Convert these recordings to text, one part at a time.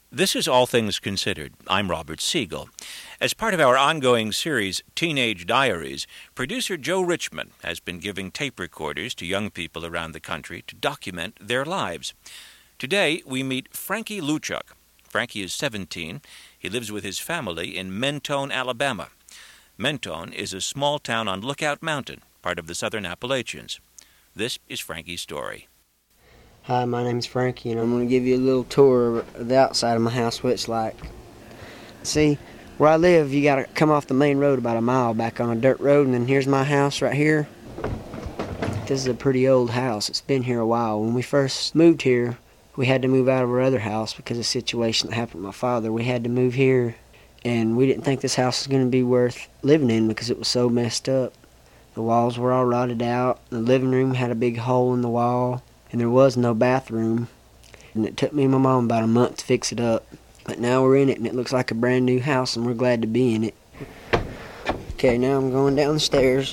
This is All Things Considered. I'm Robert Siegel. As part of our ongoing series, Teenage Diaries, producer Joe Richman has been giving tape recorders to young people around the country to document their lives. Today, we meet Frankie Luchuk. Frankie is 17. He lives with his family in Mentone, Alabama. Mentone is a small town on Lookout Mountain, part of the Southern Appalachians. This is Frankie's story. Hi, my name's Frankie, and I'm going to give you a little tour of the outside of my house, what it's like. See, where I live, you got to come off the main road about a mile back on a dirt road, and then here's my house right here. This is a pretty old house. It's been here a while. When we first moved here, we had to move out of our other house because of the situation that happened to my father. We had to move here, and we didn't think this house was going to be worth living in because it was so messed up. The walls were all rotted out. The living room had a big hole in the wall. And there was no bathroom, and it took me and my mom about a month to fix it up. But now we're in it, and it looks like a brand new house, and we're glad to be in it. Okay, now I'm going down the stairs.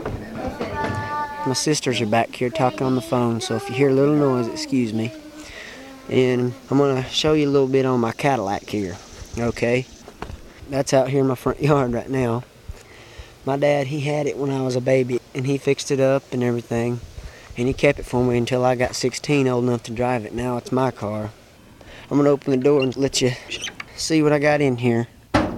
My sisters are back here talking on the phone, so if you hear a little noise, excuse me. And I'm going to show you a little bit on my Cadillac here, okay? That's out here in my front yard right now. My dad, he had it when I was a baby, and he fixed it up and everything. And he kept it for me until I got 16, old enough to drive it. Now it's my car. I'm going to open the door and let you see what I got in here.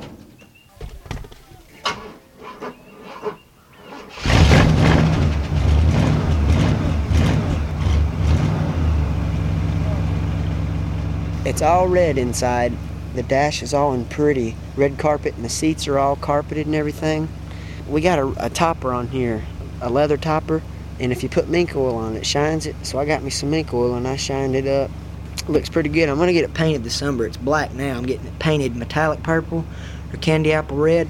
It's all red inside. The dash is all in pretty red carpet, and the seats are all carpeted and everything. We got a topper on here, a leather topper. And if you put mink oil on it, it shines it. So I got me some mink oil and I shined it up. It looks pretty good. I'm going to get it painted this summer. It's black now. I'm getting it painted metallic purple or candy apple red.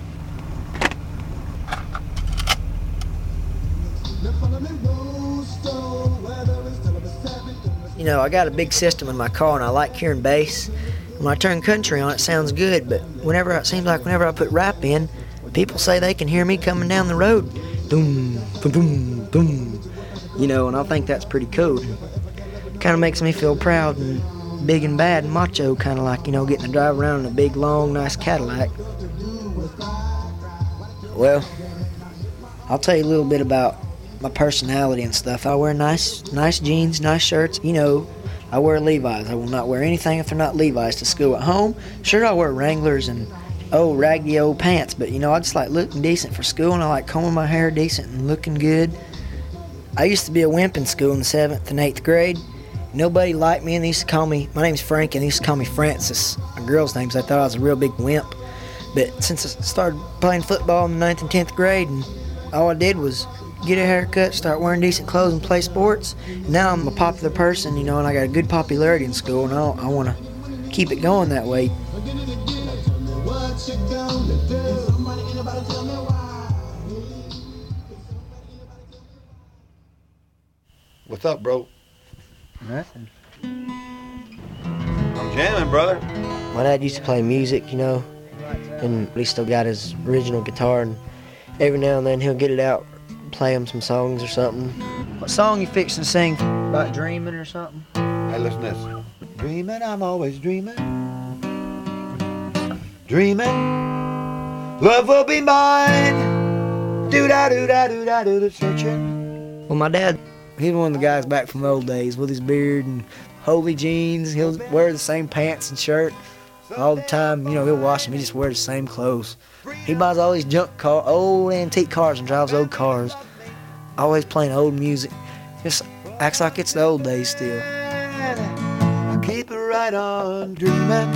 You know, I got a big system in my car and I like hearing bass. When I turn country on, it sounds good. But it seems like whenever I put rap in, people say they can hear me coming down the road. Boom, boom, boom, boom. You know, and I think that's pretty cool. Kind of makes me feel proud and big and bad and macho, kind of like, you know, getting to drive around in a big, long, nice Cadillac. Well, I'll tell you a little bit about my personality and stuff. I wear nice jeans, nice shirts. You know, I wear Levi's. I will not wear anything if they're not Levi's to school. At home, sure, I'll wear Wranglers and raggedy old pants, but you know, I just like looking decent for school, and I like combing my hair decent and looking good. I used to be a wimp in school in the 7th and 8th grade. Nobody liked me, and they used to call me, my name's Frank, and they used to call me Francis, my girl's name, because I thought I was a real big wimp. But since I started playing football in the 9th and 10th grade, and all I did was get a haircut, start wearing decent clothes, and play sports, and now I'm a popular person, you know, and I got a good popularity in school, and I want to keep it going that way. What's up, bro? Nothing. I'm jamming, brother. My dad used to play music, you know, and he still got his original guitar, and every now and then he'll get it out, play him some songs or something. What song you fixing to sing? About dreaming or something? Hey, listen to this. Dreaming, I'm always dreaming. Dreaming, love will be mine. Do-da-do-da-do-da-do-da, searching. Well, my dad, he's one of the guys back from the old days with his beard and holy jeans. He'll wear the same pants and shirt all the time. You know, he'll wash them. He just wears the same clothes. He buys all these old antique cars and drives old cars. Always playing old music. Just acts like it's the old days still. I keep it right on dreaming.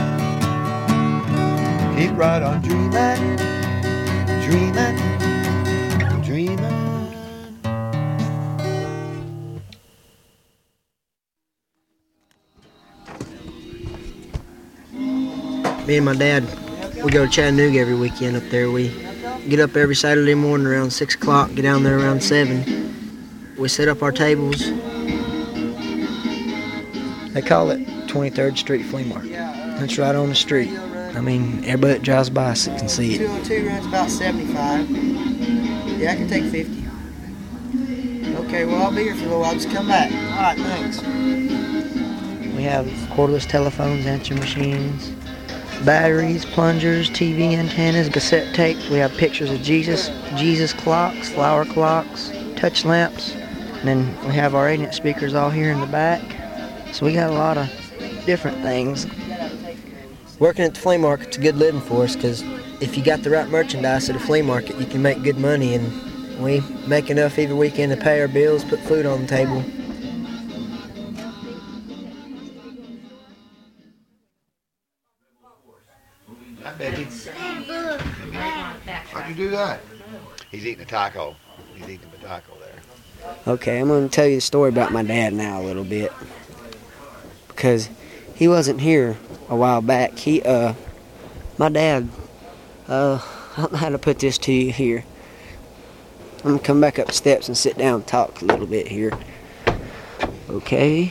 Keep right on dreaming. Dreaming. Dreaming. Me and my dad, we go to Chattanooga every weekend up there. We get up every Saturday morning around 6 o'clock, get down there around 7. We set up our tables. They call it 23rd Street Flea Market. That's right on the street. I mean, everybody that drives by can see it. 202 runs about 75. Yeah, I can take 50. Okay, well, I'll be here for a little while. I'll just come back. All right, thanks. We have cordless telephones, answering machines, batteries, plungers, TV antennas, cassette tapes. We have pictures of Jesus clocks, flower clocks, touch lamps. And then we have our 8-inch speakers all here in the back. So we got a lot of different things. Working at the flea market's a good living for us because if you got the right merchandise at a flea market, you can make good money, and we make enough every weekend to pay our bills, put food on the table. Hi, baby. How'd you do that? He's eating a taco. He's eating a taco there. Okay, I'm going to tell you the story about my dad now a little bit. Because he wasn't here a while back. My dad, I don't know how to put this to you here. I'm going to come back up the steps and sit down and talk a little bit here. Okay.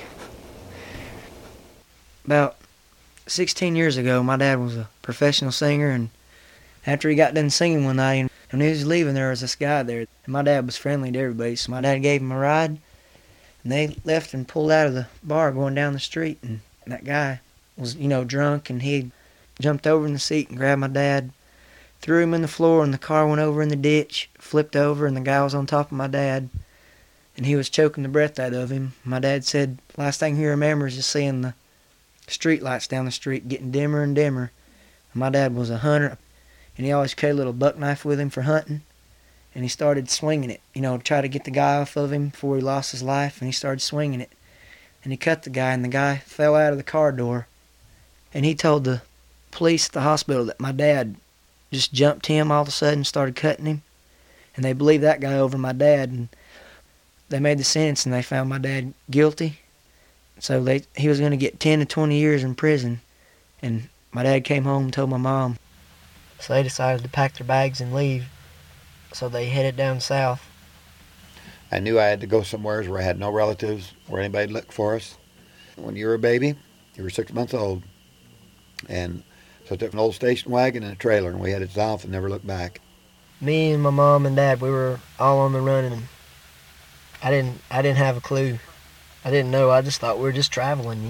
About 16 years ago, my dad was a professional singer, and after he got done singing one night, and when he was leaving, there was this guy there, and my dad was friendly to everybody, so my dad gave him a ride, and they left and pulled out of the bar going down the street, and that guy was, drunk, and he jumped over in the seat and grabbed my dad, threw him in the floor, and the car went over in the ditch, flipped over, and the guy was on top of my dad, and he was choking the breath out of him. My dad said last thing he remembers is seeing the street lights down the street getting dimmer and dimmer. And my dad was a hunter, and he always carried a little buck knife with him for hunting, and he started swinging it, to try to get the guy off of him before he lost his life, and he started swinging it, and he cut the guy, and the guy fell out of the car door, and he told the police at the hospital that my dad just jumped him all of a sudden and started cutting him, and they believed that guy over my dad, and they made the sentence, and they found my dad guilty. So he was going to get 10 to 20 years in prison, and my dad came home and told my mom. So they decided to pack their bags and leave, so they headed down south. I knew I had to go somewhere where I had no relatives, where anybody looked for us. When you were a baby, you were 6 months old, and so I took an old station wagon and a trailer, and we headed south and never looked back. Me and my mom and dad, we were all on the run, and I didn't have a clue. I didn't know. I just thought we were just traveling,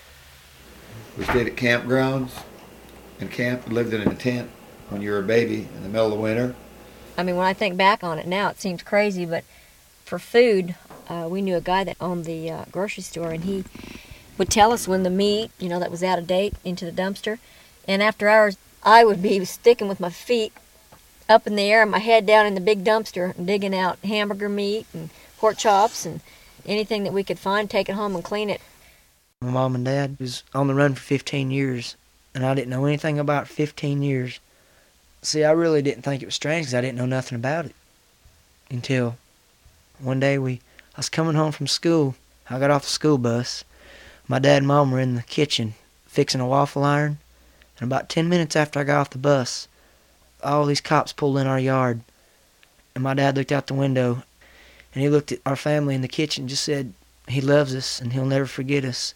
We stayed at campgrounds and camped and lived in a tent when you were a baby in the middle of the winter. I mean, when I think back on it now, it seems crazy, but for food, we knew a guy that owned the grocery store, and he would tell us when the meat, that was out of date, into the dumpster. And after hours, I would be sticking with my feet up in the air and my head down in the big dumpster and digging out hamburger meat and pork chops and anything that we could find, take it home and clean it. My mom and dad was on the run for 15 years, and I didn't know anything about 15 years. See, I really didn't think it was strange because I didn't know nothing about it until one day I was coming home from school. I got off the school bus. My dad and mom were in the kitchen fixing a waffle iron, and about 10 minutes after I got off the bus, all these cops pulled in our yard, and my dad looked out the window, and he looked at our family in the kitchen and just said he loves us and he'll never forget us.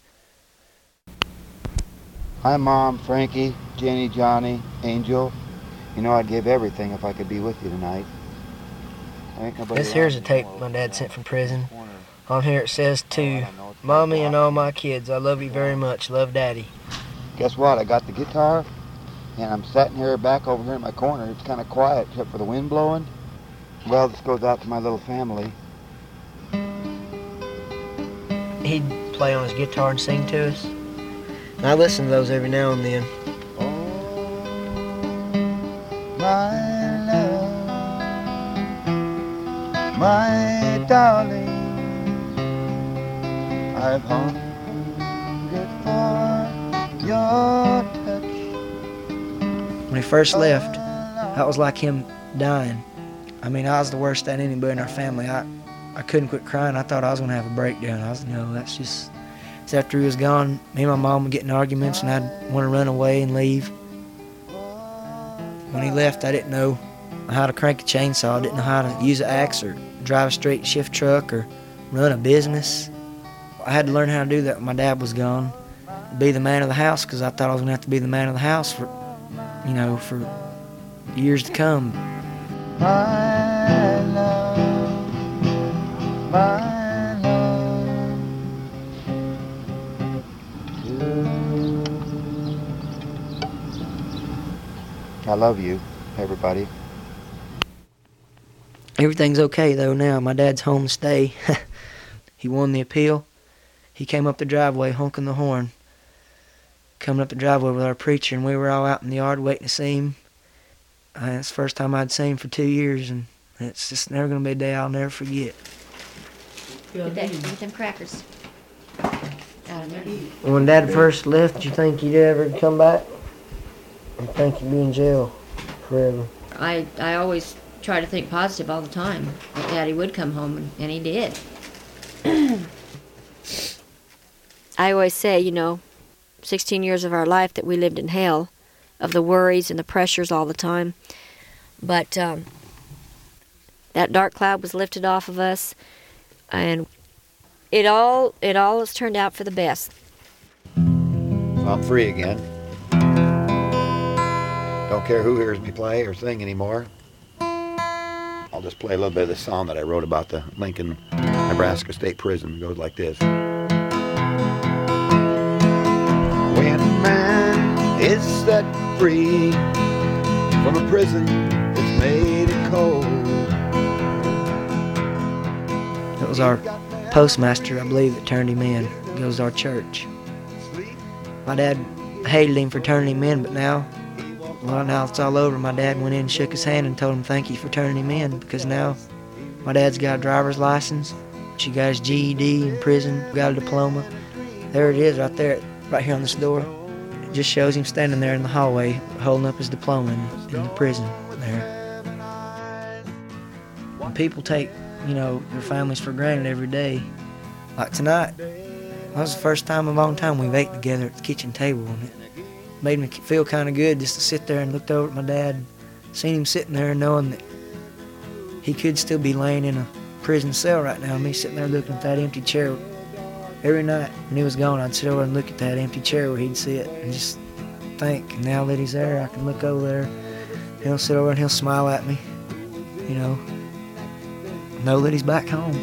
Hi, Mom, Frankie, Jenny, Johnny, Angel. I'd give everything if I could be with you tonight. This here's a tape my dad sent from prison. On here it says to Mommy and all my kids, I love you very much. Love, Daddy. Guess what? I got the guitar, and I'm sitting here back over here in my corner. It's kind of quiet except for the wind blowing. Well, this goes out to my little family. He'd play on his guitar and sing to us. And I listen to those every now and then. Oh, my love, my darling, I've hungered for your touch. When he first left, that was like him dying. I mean, I was the worst at anybody in our family. I couldn't quit crying. I thought I was going to have a breakdown. That's just... So after he was gone, me and my mom would get in arguments, and I'd want to run away and leave. When he left, I didn't know how to crank a chainsaw. I didn't know how to use an axe or drive a straight shift truck or run a business. I had to learn how to do that when my dad was gone. Be the man of the house, because I thought I was going to have to be the man of the house for years to come. My love, my love. I love you, everybody. Everything's okay, though, now. My dad's home to stay. He won the appeal. He came up the driveway honking the horn. Coming up the driveway with our preacher, and we were all out in the yard waiting to see him. It's the first time I'd seen him for 2 years, and it's just never going to be a day I'll never forget. Get them crackers out of there. When Dad first left, did you think he'd ever come back? I think he'd be in jail forever. I always try to think positive all the time that Daddy would come home, and he did. I always say, 16 years of our life that we lived in hell, of the worries and the pressures all the time. But that dark cloud was lifted off of us, and it all has turned out for the best. I'm free again. Don't care who hears me play or sing anymore. I'll just play a little bit of this song that I wrote about the Lincoln, Nebraska State Prison. It goes like this. When a man is set free from a prison that's made it cold. It was our postmaster, I believe, that turned him in. It goes to our church. My dad hated him for turning him in, but now it's all over. My dad went in and shook his hand and told him thank you for turning him in, because now my dad's got a driver's license. She got his GED in prison, got a diploma. There it is right there, right here on this door. It just shows him standing there in the hallway holding up his diploma in the prison there. And people take, their families for granted every day. Like tonight, that was the first time in a long time we've ate together at the kitchen table, and it made me feel kind of good just to sit there and look over at my dad, seeing him sitting there knowing that he could still be laying in a prison cell right now, and me sitting there looking at that empty chair. Every night when he was gone, I'd sit over and look at that empty chair where he'd sit and just think, now that he's there, I can look over there. He'll sit over and he'll smile at me, know that he's back home.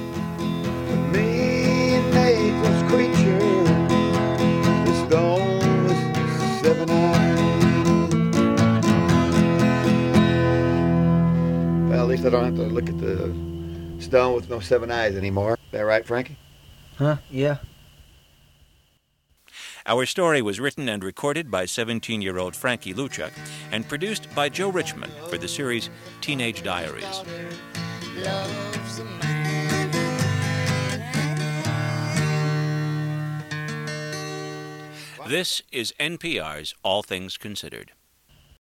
Me and Nature's creature is gone with 7 eyes. Well, at least I don't have to look at the stone with no 7 eyes anymore. Is that right, Frankie? Huh? Yeah. Our story was written and recorded by 17-year-old Frankie Luchuk and produced by Joe Richmond for the series Teenage Diaries. This is NPR's All Things Considered.